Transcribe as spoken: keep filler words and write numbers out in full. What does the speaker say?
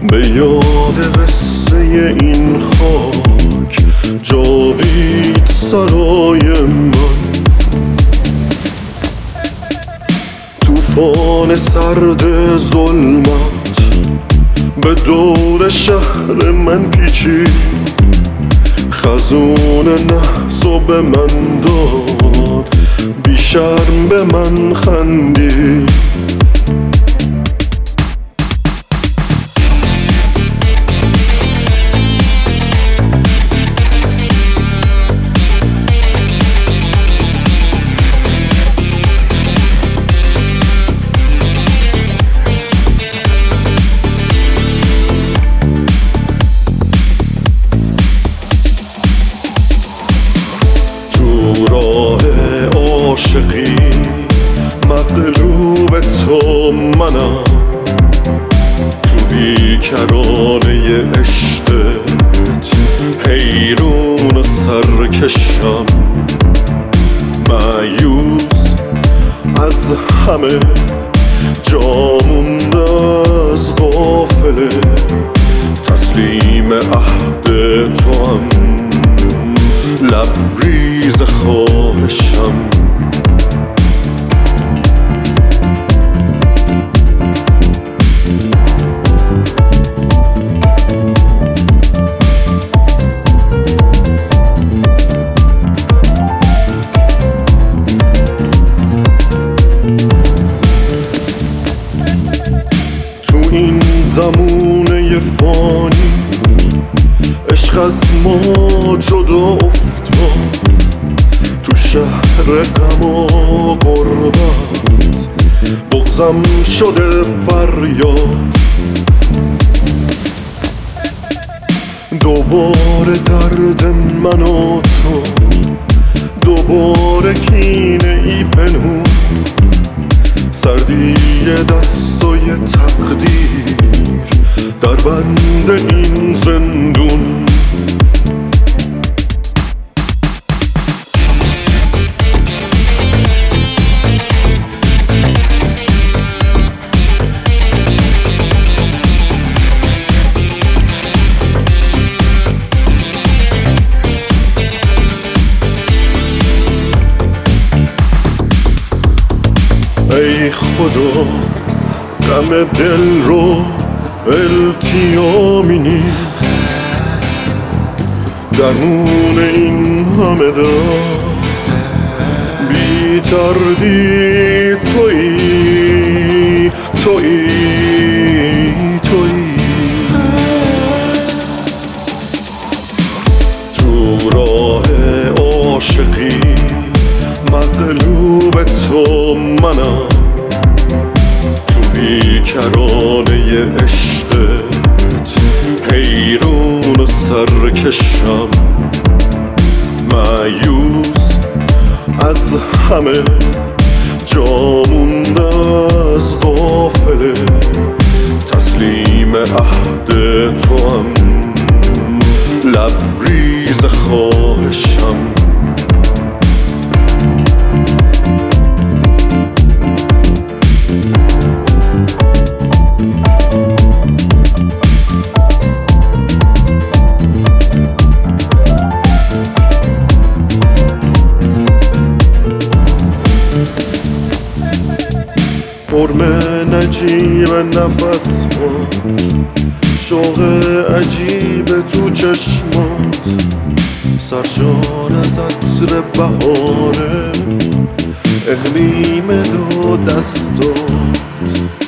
به یاد قصه این خاک جاوید سرای من. طوفان سرد ظلمت به دور شهر من پیچید، خزون نحسو به من داد، بی شرم به من خندید. راه عاشقی مغلوب تو منم، تو بیکرانه عشقت حیرون و سرکشم، مایوس از همه جا مونده از غافله، تسلیم عهد تو هم لبریز خواهشم. تو این زمونه فانی عشق از ما جدا افتاد، تو شهر غم و غربت بغضم شده فریاد. دوباره درد من و تو، دوباره کینه ای پنهون، سردی دستای تقدیر در بند این زندون. ای خدا غم دل رو التیامی نیست، درمون این همه دار بی تردید تویی تویی تویی. تو راه عاشقی مغلوب تو منم، تو بیکرانه عشقت حیرون و سرکشم، مایوس از همه جا مونده از غافله، تسلیم عهد تو هم لبریز خواهشم. قرم نجیب نفس ها، شوق عجیب تو چشمات، سرشار از عطر بهاره اقلیم دو دستات.